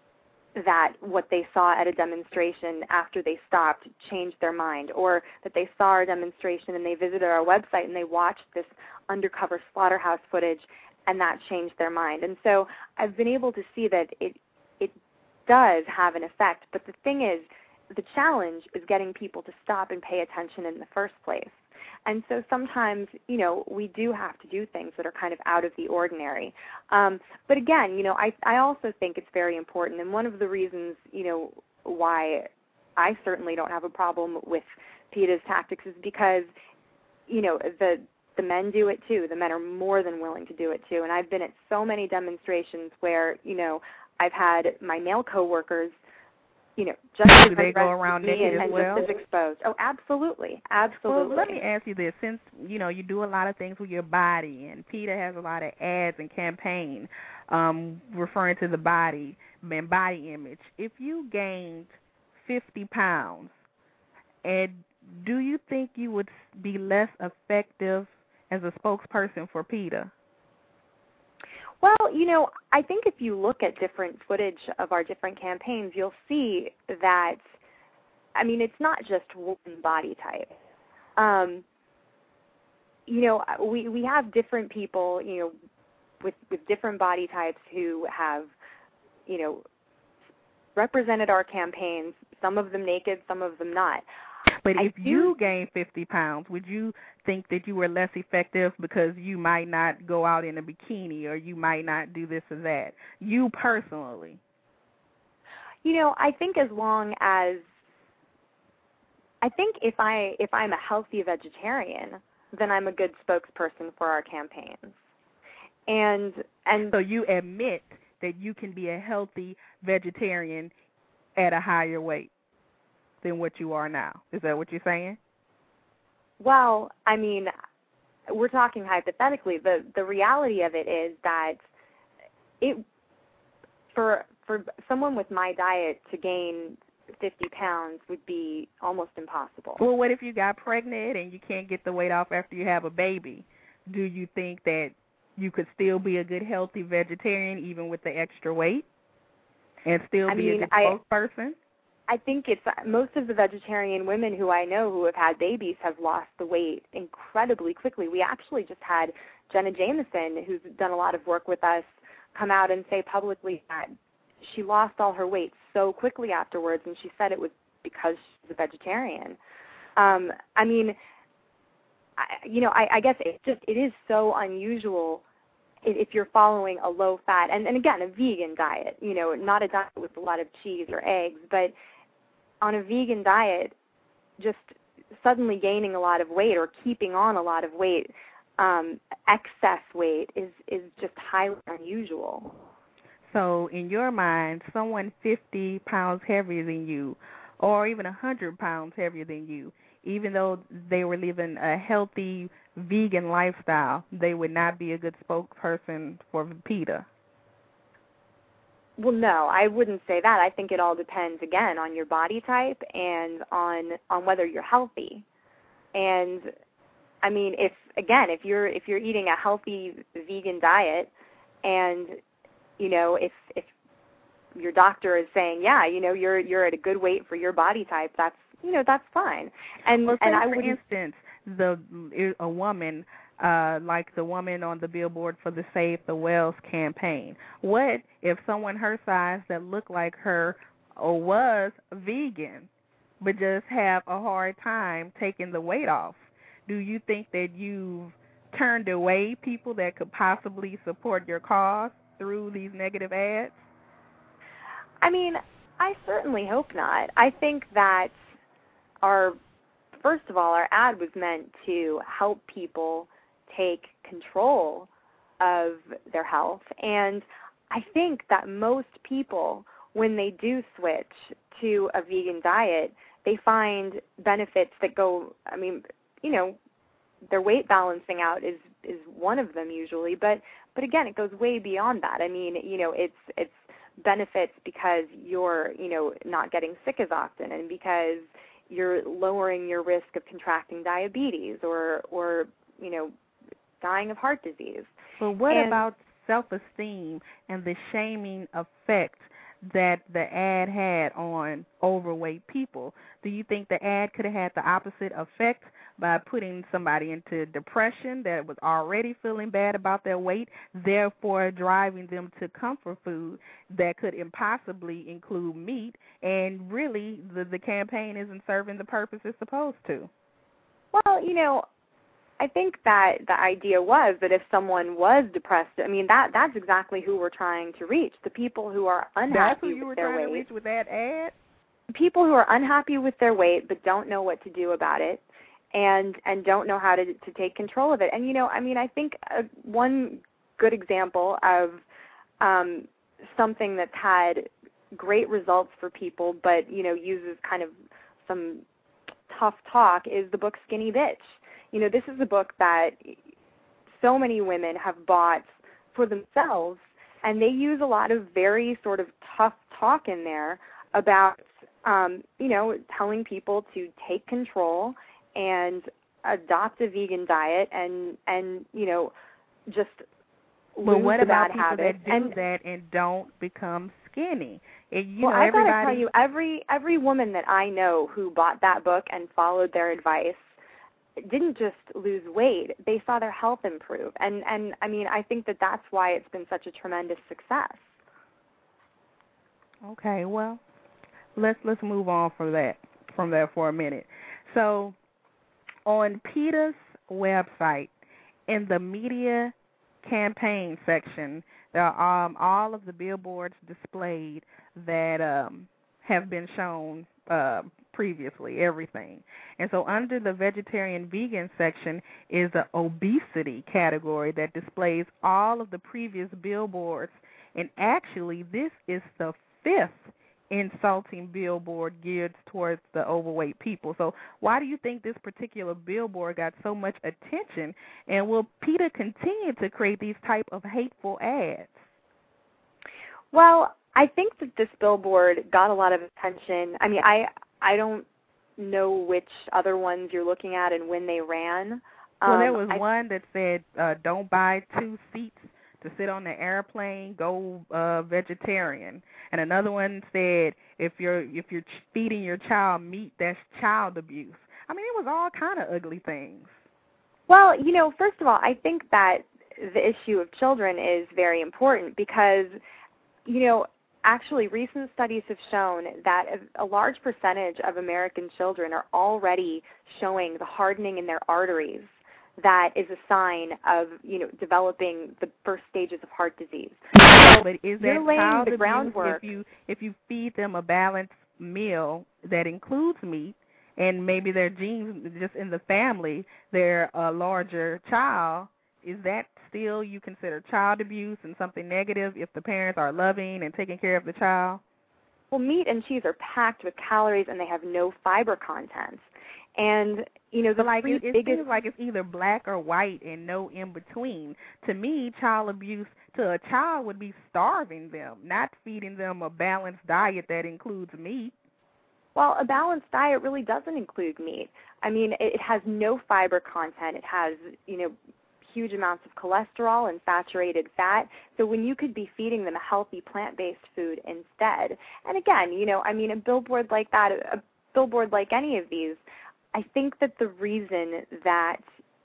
S2: that what they saw at a demonstration after they stopped changed their mind, or that they saw our demonstration and they visited our website and they watched this undercover slaughterhouse footage and that changed their mind. And so I've been able to see that it it does have an effect, but the thing is, the challenge is getting people to stop and pay attention in the first place. And so sometimes, you know, we do have to do things that are kind of out of the ordinary. Um, but again, you know, I, I also think it's very important. And one of the reasons, you know, why I certainly don't have a problem with PETA's tactics is because, you know, the the men do it too. The men are more than willing to do it too. And I've been at so many demonstrations where, you know, I've had my male coworkers, you know, just
S1: do they go around naked
S2: and,
S1: as
S2: and
S1: well?
S2: just as exposed. Oh, absolutely, absolutely.
S1: Well, let me ask you this: since you know you do a lot of things with your body, and PETA has a lot of ads and campaign um, referring to the body and body image, if you gained fifty pounds, and do you think you would be less effective as a spokesperson for PETA?
S2: Well, you know, I think if you look at different footage of our different campaigns, you'll see that, I mean, it's not just one body type. Um, you know, we we have different people, you know, with, with different body types who have, you know, represented our campaigns, some of them naked, some of them not.
S1: But
S2: I
S1: if
S2: do,
S1: you gained fifty pounds, would you think that you were less effective because you might not go out in a bikini, or you might not do this or that? You personally.
S2: You know, I think as long as, I think if, I, if I'm a healthy vegetarian, then I'm a good spokesperson for our campaigns. And and
S1: So you admit that you can be a healthy vegetarian at a higher weight than what you are now. Is that what you're saying?
S2: Well, I mean, we're talking hypothetically. The the reality of it is that it for for someone with my diet to gain fifty pounds would be almost impossible.
S1: Well, what if you got pregnant and you can't get the weight off after you have a baby? Do you think that you could still be a good, healthy vegetarian even with the extra weight and still
S2: I
S1: be
S2: mean,
S1: a good
S2: I,
S1: spokesperson?
S2: I think it's most of the vegetarian women who I know who have had babies have lost the weight incredibly quickly. We actually just had Jenna Jameson, who's done a lot of work with us, come out and say publicly that she lost all her weight so quickly afterwards, and she said it was because she's a vegetarian. Um, I mean, I, you know, I, I guess it just it is so unusual if you're following a low-fat, and, and again, a vegan diet, you know, not a diet with a lot of cheese or eggs, but on a vegan diet, just suddenly gaining a lot of weight or keeping on a lot of weight, um, excess weight, is, is just highly unusual.
S1: So in your mind, someone fifty pounds heavier than you or even one hundred pounds heavier than you, even though they were living a healthy vegan lifestyle, they would not be a good spokesperson for PETA?
S2: Well, no, I wouldn't say that. I think it all depends, again, on your body type and on on whether you're healthy. And I mean, if again, if you're if you're eating a healthy vegan diet, and you know, if if your doctor is saying, yeah, you know, you're you're at a good weight for your body type, that's you know that's fine. And
S1: well,
S2: and I
S1: for
S2: would,
S1: instance, the a woman. Uh, like the woman on the billboard for the Save the Whales campaign. What if someone her size that looked like her or was vegan but just have a hard time taking the weight off? Do you think that you've turned away people that could possibly support your cause through these negative ads?
S2: I mean, I certainly hope not. I think that our, first of all, our ad was meant to help people take control of their health. And I think that most people, when they do switch to a vegan diet, they find benefits that go, I mean, you know, their weight balancing out is, is one of them usually, but, but again, it goes way beyond that. I mean, you know, it's, it's benefits because you're, you know, not getting sick as often, and because you're lowering your risk of contracting diabetes or, or, you know, dying of heart disease.
S1: But what
S2: and,
S1: about self-esteem and the shaming effect that the ad had on overweight people? Do you think the ad could have had the opposite effect by putting somebody into depression that was already feeling bad about their weight, therefore driving them to comfort food that could impossibly include meat, and really the, the campaign isn't serving the purpose it's supposed to?
S2: Well, you know, I think that the idea was that if someone was depressed, I mean, that that's exactly who we're trying to reach, the people who are unhappy
S1: that's who you
S2: with
S1: were
S2: their
S1: trying
S2: weight.
S1: to reach with that ad?
S2: People who are unhappy with their weight but don't know what to do about it, and and don't know how to to take control of it. And, you know, I mean, I think uh, one good example of um, something that's had great results for people but, you know, uses kind of some tough talk is the book Skinny Bitch. You know, this is a book that so many women have bought for themselves, and they use a lot of very sort of tough talk in there about, um, you know, telling people to take control and adopt a vegan diet and, and you know, just
S1: But
S2: lose
S1: what
S2: the
S1: about
S2: bad
S1: people
S2: habits.
S1: that do
S2: and,
S1: that and don't become skinny? And, you
S2: well,
S1: know,
S2: I've got to
S1: everybody...
S2: tell you, every every woman that I know who bought that book and followed their advice didn't just lose weight, they saw their health improve. And, and I mean, I think that that's why it's been such a tremendous success.
S1: Okay, well, let's let's move on from that, from that for a minute. So on PETA's website, in the media campaign section, there are um, all of the billboards displayed that um, have been shown uh, previously, everything. And so under the vegetarian vegan section is the obesity category that displays all of the previous billboards. And actually, this is the fifth insulting billboard geared towards the overweight people. So why do you think this particular billboard got so much attention, and will PETA continue to create these type of hateful ads?
S2: Well, I think that this billboard got a lot of attention. I mean, I I don't know which other ones you're looking at and when they ran.
S1: Well,
S2: um,
S1: there was
S2: I,
S1: one that said, uh, don't buy two seats to sit on the airplane, go uh, vegetarian. And another one said, if you're if you're feeding your child meat, that's child abuse. I mean, it was all kind of ugly things.
S2: Well, you know, first of all, I think that the issue of children is very important because, you know, actually recent studies have shown that a, a large percentage of American children are already showing the hardening in their arteries. That is a sign of, you know, developing the first stages of heart disease.
S1: So, but is
S2: you're
S1: that
S2: laying
S1: child
S2: the
S1: abuse
S2: groundwork.
S1: if you if you feed them a balanced meal that includes meat, and maybe their genes just in the family, they're a larger child? Is that still you consider child abuse and something negative if the parents are loving and taking care of the child?
S2: Well, meat and cheese are packed with calories and they have no fiber content. And, you know, the
S1: like
S2: three
S1: it, it
S2: biggest...
S1: seems like it's either black or white and no in between. To me, child abuse to a child would be starving them, not feeding them a balanced diet that includes meat.
S2: Well, a balanced diet really doesn't include meat. I mean, it, it has no fiber content. It has, you know, huge amounts of cholesterol and saturated fat. So when you could be feeding them a healthy plant-based food instead. And again, you know, I mean, a billboard like that, a billboard like any of these, I think that the reason that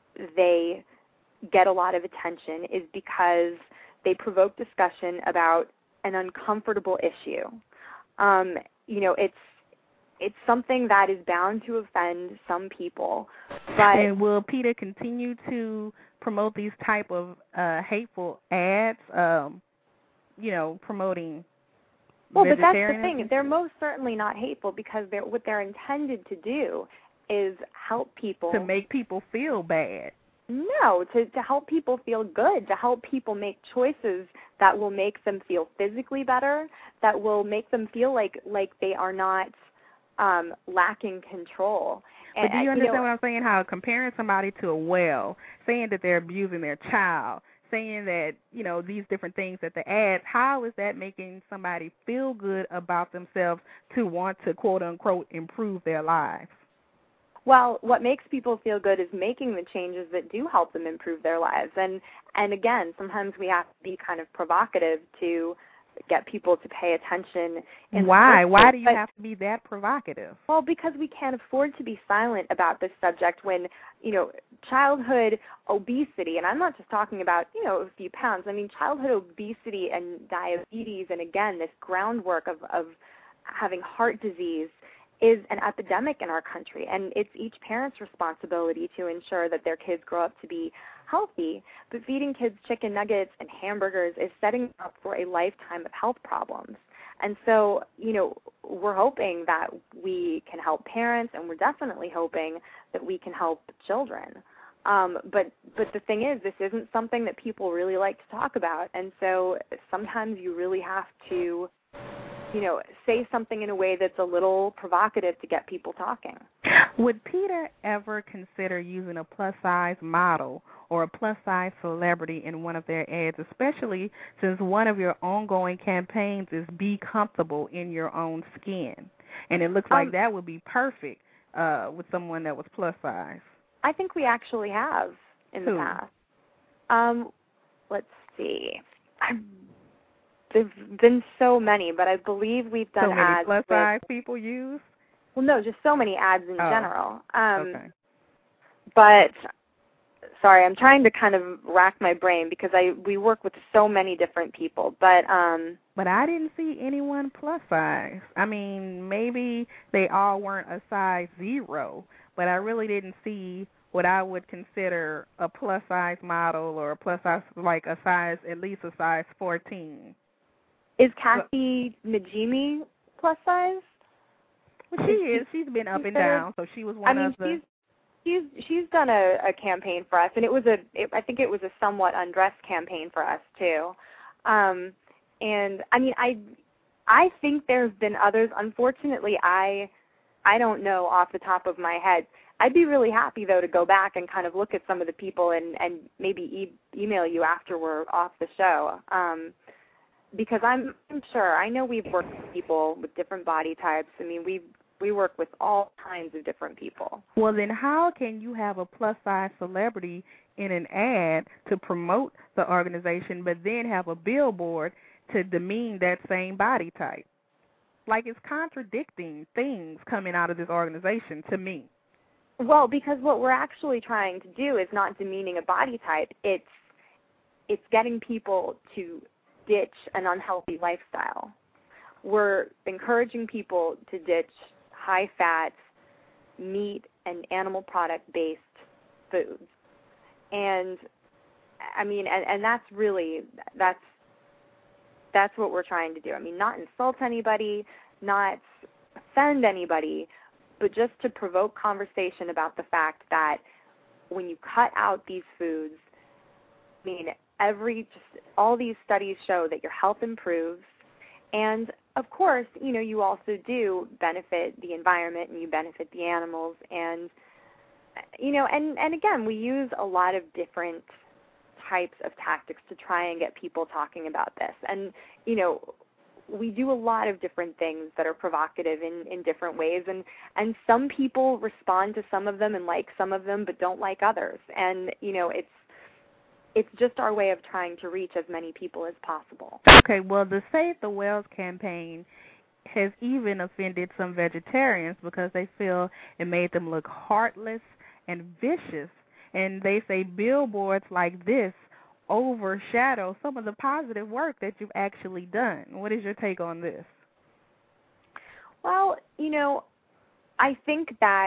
S2: they get a lot of attention is because they provoke discussion about an uncomfortable issue. Um, you know, it's it's something that is bound to offend some people. But
S1: and will PETA continue to promote these type of uh, hateful ads, um, you know, promoting
S2: well, but that's the
S1: vegetarianism?
S2: thing. They're most certainly not hateful because they're, what they're intended to do is help people.
S1: To make people feel bad.
S2: No, to, to help people feel good, to help people make choices that will make them feel physically better, that will make them feel like, like they are not um, lacking control.
S1: But do you understand
S2: you know,
S1: what I'm saying? How comparing somebody to a well, saying that they're abusing their child, saying that, you know, these different things that the ads, how is that making somebody feel good about themselves to want to, quote, unquote, improve their lives?
S2: Well, what makes people feel good is making the changes that do help them improve their lives. And, and again, sometimes we have to be kind of provocative to get people to pay attention. In
S1: Why? Why do you
S2: but,
S1: have to be that provocative?
S2: Well, because we can't afford to be silent about this subject when, you know, childhood obesity, and I'm not just talking about, you know, a few pounds. I mean, childhood obesity and diabetes, and again, this groundwork of, of having heart disease is an epidemic in our country, and it's each parent's responsibility to ensure that their kids grow up to be healthy. But feeding kids chicken nuggets and hamburgers is setting them up for a lifetime of health problems. And so, you know, we're hoping that we can help parents, and we're definitely hoping that we can help children. Um, but but the thing is, this isn't something that people really like to talk about, and so sometimes you really have to, you know, say something in a way that's a little provocative to get people talking.
S1: Would PETA ever consider using a plus-size model or a plus-size celebrity in one of their ads, especially since one of your ongoing campaigns is be comfortable in your own skin? And it looks like
S2: um,
S1: that would be perfect uh, with someone that was plus-size.
S2: I think we actually have in
S1: Who?
S2: the past. Um, let's see. I'm There's been so many, but I believe we've done
S1: so many
S2: ads
S1: plus size
S2: with,
S1: people use?
S2: Well, no, just so many ads in
S1: oh.
S2: general. Um,
S1: okay.
S2: But, sorry, I'm trying to kind of rack my brain because I we work with so many different people. But um,
S1: but I didn't see anyone plus size. I mean, maybe they all weren't a size zero, but I really didn't see what I would consider a plus size model or a plus size, like a size, at least a size fourteen.
S2: Is Kathy Najimy plus size?
S1: Well, she is. She's been up and down, so she was one
S2: I mean,
S1: of the...
S2: she's she's she's done a, a campaign for us, and it was a it, I think it was a somewhat undressed campaign for us too. Um, and I mean, I I think there's been others. Unfortunately, I I don't know off the top of my head. I'd be really happy, though, to go back and kind of look at some of the people and, and maybe e- email you after we're off the show, um, because I'm, I'm sure, I know we've worked with people with different body types. I mean, we we work with all kinds of different people.
S1: Well, then how can you have a plus-size celebrity in an ad to promote the organization, but then have a billboard to demean that same body type? Like, it's contradicting things coming out of this organization to me.
S2: Well, because what we're actually trying to do is not demeaning a body type. It's it's getting people to ditch an unhealthy lifestyle. We're encouraging people to ditch high-fat, meat and animal product-based foods. And, I mean, and, and that's really, that's that's what we're trying to do. I mean, not insult anybody, not offend anybody, but just to provoke conversation about the fact that when you cut out these foods, I mean, every, just all these studies show that your health improves. And, of course, you know, you also do benefit the environment and you benefit the animals. And, you know, and, and again, we use a lot of different types of tactics to try and get people talking about this. And, you know, we do a lot of different things that are provocative in, in different ways, and, and some people respond to some of them and like some of them but don't like others. And, you know, it's it's just our way of trying to reach as many people as possible.
S1: Okay, well, the Save the Whales campaign has even offended some vegetarians because they feel it made them look heartless and vicious. And they say billboards like this overshadow some of the positive work that you've actually done. What is your take on this?
S2: Well, you know, I think that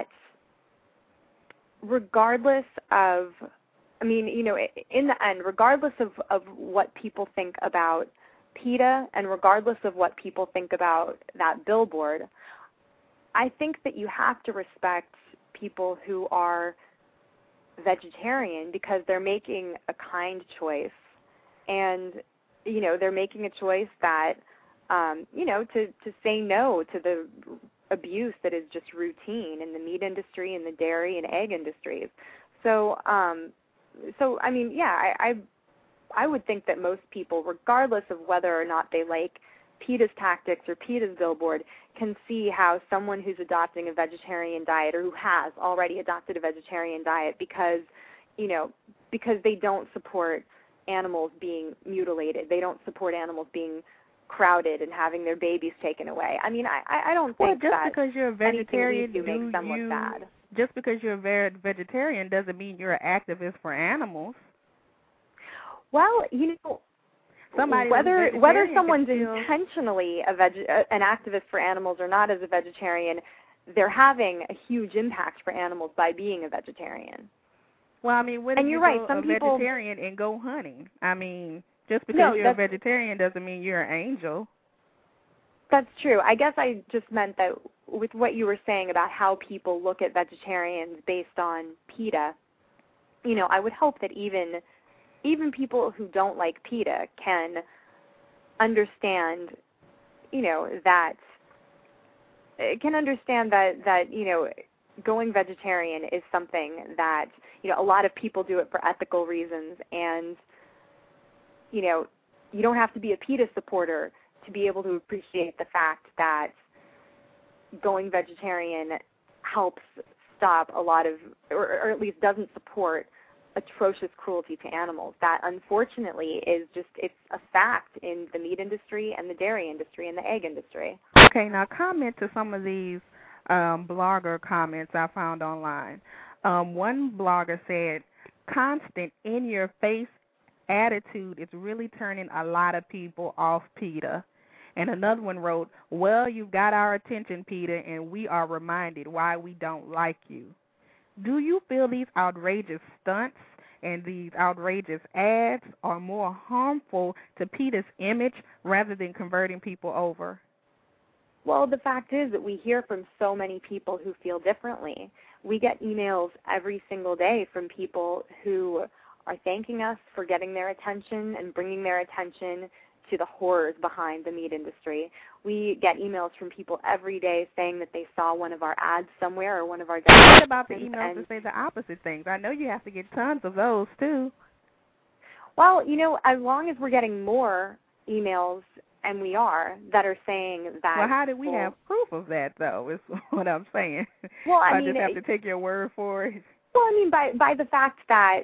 S2: regardless of, I mean, you know, in the end, regardless of, of what people think about PETA and regardless of what people think about that billboard, I think that you have to respect people who are vegetarian because they're making a kind choice, and you know they're making a choice that um, you know to to say no to the abuse that is just routine in the meat industry and the dairy and egg industries. So um, so I mean yeah I, I I would think that most people, regardless of whether or not they like PETA's tactics or PETA's billboard, can see how someone who's adopting a vegetarian diet or who has already adopted a vegetarian diet because, you know, because they don't support animals being mutilated. They don't support animals being crowded and having their babies taken away. I mean, I, I don't think
S1: well, just
S2: that
S1: because you're a vegetarian
S2: do
S1: makes
S2: them
S1: you,
S2: look bad.
S1: Just because you're a vegetarian doesn't mean you're an activist for animals.
S2: Well, you know,
S1: Somebody
S2: whether whether someone's
S1: still...
S2: intentionally a veg- an activist for animals or not as a vegetarian, they're having a huge impact for animals by being a vegetarian.
S1: Well, I mean, what
S2: and
S1: if
S2: you're
S1: you
S2: right.
S1: go
S2: Some
S1: a
S2: people...
S1: vegetarian and go hunting? I mean, just because
S2: no,
S1: you're
S2: that's...
S1: a vegetarian doesn't mean you're an angel.
S2: That's true. I guess I just meant that with what you were saying about how people look at vegetarians based on PETA, you know, I would hope that even even people who don't like PETA can understand, you know, that can understand that, that, you know, going vegetarian is something that, you know, a lot of people do it for ethical reasons, and, you know, you don't have to be a PETA supporter to be able to appreciate the fact that going vegetarian helps stop a lot of, or, or at least doesn't support atrocious cruelty to animals. That unfortunately is just, it's a fact in the meat industry and the dairy industry and the egg industry.
S1: Okay, now comment to some of these um, blogger comments I found online. Um, one blogger said, constant in-your-face attitude is really turning a lot of people off PETA. And another one wrote, well, you've got our attention, PETA, and we are reminded why we don't like you. Do you feel these outrageous stunts and these outrageous ads are more harmful to PETA's image rather than converting people over?
S2: Well, the fact is that we hear from so many people who feel differently. We get emails every single day from people who are thanking us for getting their attention and bringing their attention to the horrors behind the meat industry. We get emails from people every day saying that they saw one of our ads somewhere or one of our
S1: What about the emails
S2: and,
S1: that say the opposite things? I know you have to get tons of those, too.
S2: Well, you know, as long as we're getting more emails, and we are, that are saying that...
S1: Well, how do we
S2: well,
S1: have proof of that, though, is what I'm saying.
S2: Well, I,
S1: I
S2: mean,
S1: just have
S2: it,
S1: to take your word for it.
S2: Well, I mean, by, by the fact that,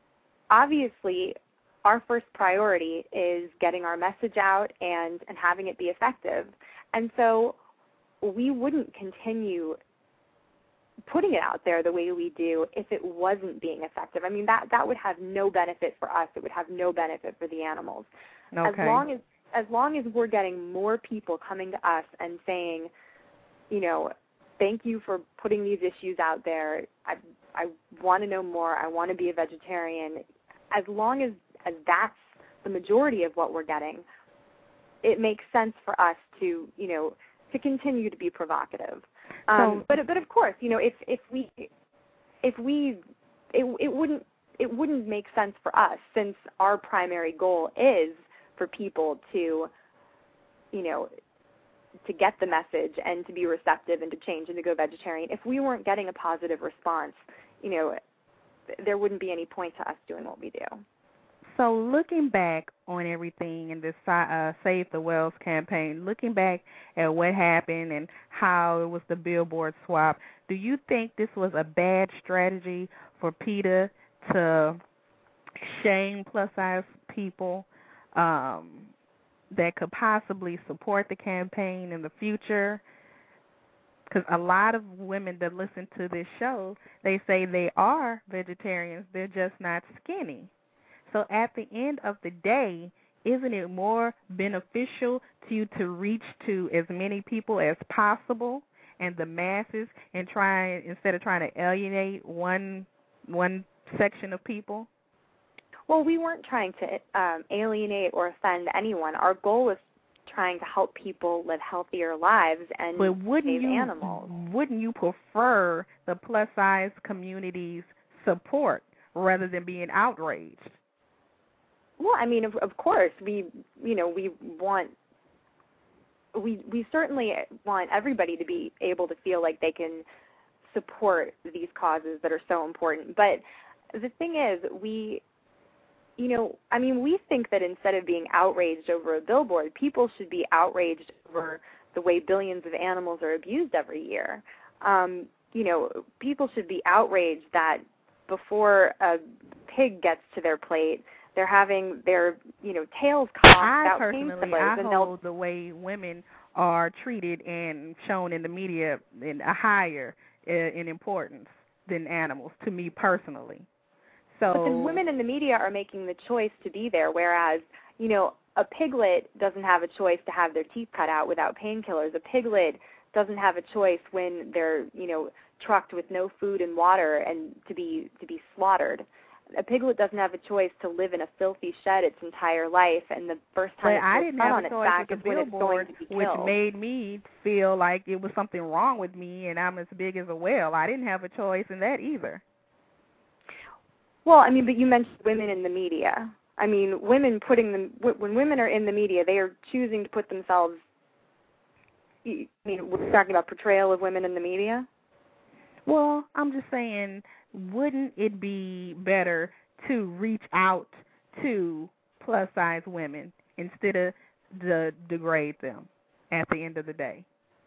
S2: obviously, our first priority is getting our message out and, and having it be effective. And so we wouldn't continue putting it out there the way we do if it wasn't being effective. I mean, that, that would have no benefit for us. It would have no benefit for the animals.
S1: Okay.
S2: As long as as long as we're getting more people coming to us and saying, you know, thank you for putting these issues out there. I I want to know more. I want to be a vegetarian. As long as, as that's the majority of what we're getting, it makes sense for us to, you know, to continue to be provocative. Um,
S1: so,
S2: but but of course, you know, if if we if we it it wouldn't it wouldn't make sense for us, since our primary goal is for people to, you know, to get the message and to be receptive and to change and to go vegetarian. If we weren't getting a positive response, you know, there wouldn't be any point to us doing what we do.
S1: So looking back on everything in this uh, Save the Whales campaign, looking back at what happened and how it was the billboard swap, do you think this was a bad strategy for PETA to shame plus-size people um, that could possibly support the campaign in the future? Because a lot of women that listen to this show, they say they are vegetarians, they're just not skinny. So at the end of the day, isn't it more beneficial to you to reach to as many people as possible and the masses, and try, instead of trying to alienate one one section of people?
S2: Well, we weren't trying to um, alienate or offend anyone. Our goal was trying to help people live healthier lives and
S1: but wouldn't
S2: save
S1: you,
S2: animals.
S1: Wouldn't you prefer the plus-size community's support rather than being outraged?
S2: Well, I mean, of, of course, we, you know, we want, we we certainly want everybody to be able to feel like they can support these causes that are so important. But the thing is, we, you know, I mean, we think that instead of being outraged over a billboard, people should be outraged over the way billions of animals are abused every year. Um, you know, people should be outraged that before a pig gets to their plate, they're having their, you know, tails cut off without
S1: painkillers. I hold the way women are treated and shown in the media in a higher uh, in importance than animals, to me personally. So,
S2: but then women in the media are making the choice to be there, whereas, you know, a piglet doesn't have a choice to have their teeth cut out without painkillers. A piglet doesn't have a choice when they're, you know, trucked with no food and water and to be to be slaughtered. A piglet doesn't have a choice to live in a filthy shed its entire life, and the first time
S1: but
S2: it puts on its back is when it's going to be killed.
S1: Which made me feel like it was something wrong with me, and I'm as big as a whale. I didn't have a choice in that either.
S2: Well, I mean, but you mentioned women in the media. I mean, women putting them, when women are in the media, they are choosing to put themselves, I mean, we're talking about portrayal of women in the media?
S1: Well, I'm just saying, wouldn't it be better to reach out to plus-size women instead of to degrade them at the end of the day?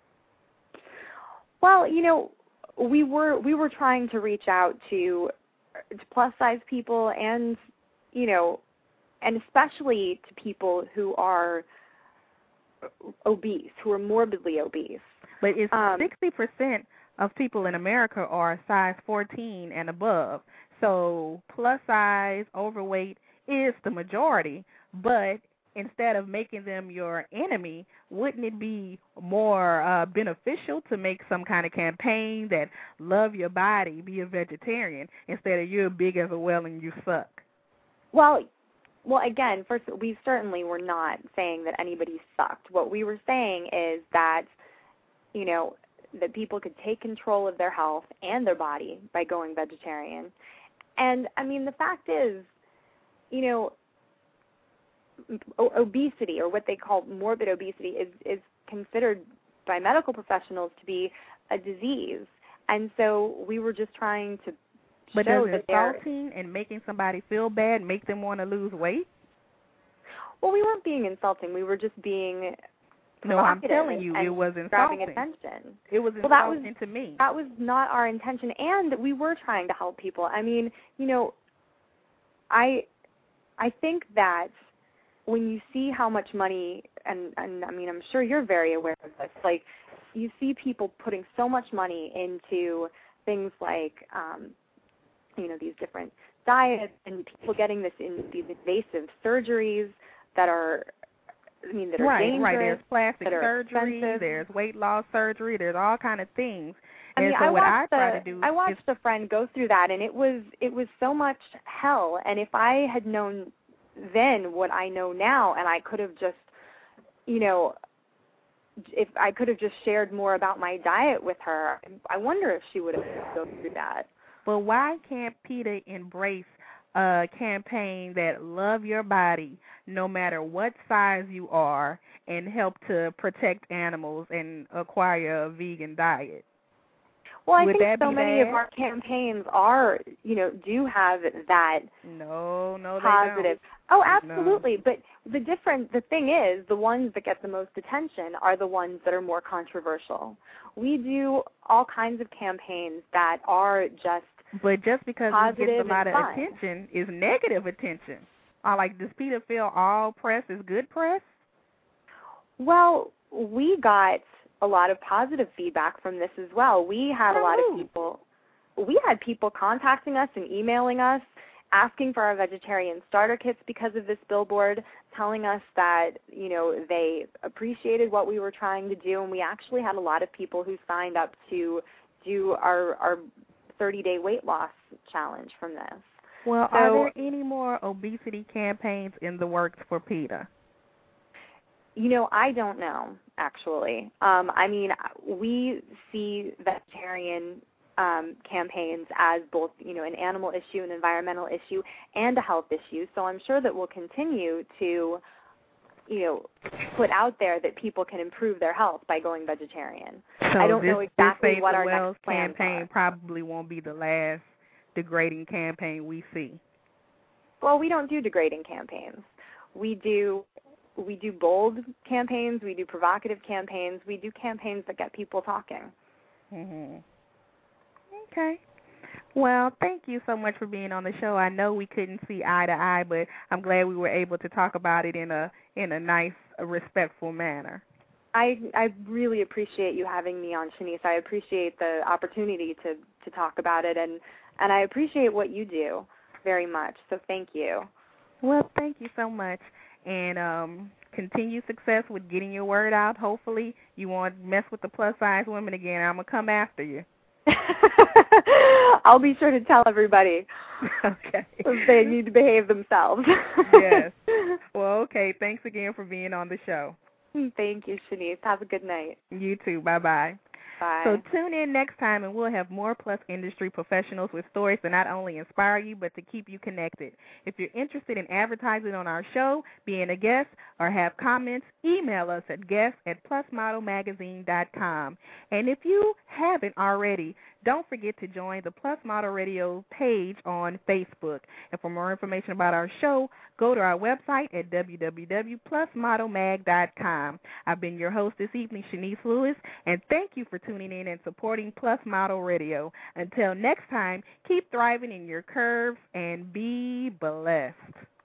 S2: Well, you know, we were we were trying to reach out to, to plus-size people, and, you know, and especially to people who are obese, who are morbidly obese.
S1: But it's
S2: um,
S1: sixty percent of people in America are size fourteen and above. So plus size, overweight is the majority. But instead of making them your enemy, wouldn't it be more uh, beneficial to make some kind of campaign that love your body, be a vegetarian, instead of you're big as a whale and you suck?
S2: Well, well, again, first, we certainly were not saying that anybody sucked. What we were saying is that, you know, that people could take control of their health and their body by going vegetarian. And, I mean, the fact is, you know, o- obesity, or what they call morbid obesity, is, is considered by medical professionals to be a disease. And so we were just trying to
S1: but
S2: show
S1: does
S2: that they're...
S1: insulting and making somebody feel bad make them want to lose weight?
S2: Well, we weren't being insulting. We were just being
S1: No, I'm telling
S2: and,
S1: you,
S2: and
S1: it was insulting.
S2: grabbing attention.
S1: It was
S2: well, that was,
S1: insulting to me.
S2: That was not our intention, and we were trying to help people. I mean, you know, I I think that when you see how much money, and, and I mean, I'm sure you're very aware of this, like, you see people putting so much money into things like, um, you know, these different diets, and people getting this in these invasive surgeries that are, I mean, that are
S1: right,
S2: dangerous.
S1: Right, There's plastic surgery,
S2: expensive.
S1: There's weight loss surgery, there's all kind of things.
S2: I mean,
S1: and so
S2: I
S1: what I
S2: watched
S1: try
S2: a,
S1: to do
S2: I watched
S1: is,
S2: a friend go through that, and it was it was so much hell. And if I had known then what I know now, and I could have just, you know, if I could have just shared more about my diet with her, I wonder if she would have gone through that.
S1: Well, why can't PETA embrace a campaign that love your body no matter what size you are and help to protect animals and acquire a vegan diet?
S2: Well, I
S1: Would
S2: think
S1: that
S2: so
S1: be
S2: many
S1: bad?
S2: of our campaigns are, you know, do have that
S1: no, no,
S2: positive.
S1: They don't.
S2: Oh, absolutely.
S1: No.
S2: But the different, the thing is, the ones that get the most attention are the ones that are more controversial. We do all kinds of campaigns that are just
S1: But just because
S2: positive
S1: it gets a lot
S2: and
S1: of
S2: fun.
S1: attention is negative attention. Uh, like, does PETA feel all press is good press?
S2: Well, we got a lot of positive feedback from this as well. We had a lot of people, we had people contacting us and emailing us, asking for our vegetarian starter kits because of this billboard, telling us that, you know, they appreciated what we were trying to do, and we actually had a lot of people who signed up to do our our thirty-day weight loss challenge from this.
S1: Well,
S2: so,
S1: are there any more obesity campaigns in the works for PETA?
S2: You know, I don't know, actually. Um, I mean, we see vegetarian um, campaigns as both, you know, an animal issue, an environmental issue, and a health issue. So I'm sure that we'll continue to, you know, put out there that people can improve their health by going vegetarian.
S1: So
S2: I don't
S1: this,
S2: know exactly
S1: this
S2: what our
S1: Wells
S2: next plans
S1: campaign
S2: are.
S1: probably won't be the last degrading campaign we see.
S2: Well, we don't do degrading campaigns. We do we do bold campaigns. We do provocative campaigns. We do campaigns that get people talking.
S1: Mm-hmm. Okay. Well, thank you so much for being on the show. I know we couldn't see eye to eye, but I'm glad we were able to talk about it in a in a nice, respectful manner.
S2: I I really appreciate you having me on, Shanice. I appreciate the opportunity to, to talk about it, and, and I appreciate what you do very much. So thank you.
S1: Well, thank you so much, and um, continue success with getting your word out. Hopefully you won't mess with the plus-size women again. I'm going to come after you.
S2: I'll be sure to tell everybody.
S1: Okay.
S2: They need to behave themselves.
S1: Yes. Well, okay. Thanks again for being on the show.
S2: Thank you, Shanice. Have a good night.
S1: You too. Bye-bye.
S2: Bye.
S1: So tune in next time, and we'll have more Plus industry professionals with stories to not only inspire you, but to keep you connected. If you're interested in advertising on our show, being a guest, or have comments, email us at guest at plus model magazine dot com. And if you haven't already, don't forget to join the Plus Model Radio page on Facebook. And for more information about our show, go to our website at w w w dot plus model mag dot com. I've been your host this evening, Shanice Lewis, and thank you for tuning in and supporting Plus Model Radio. Until next time, keep thriving in your curves and be blessed.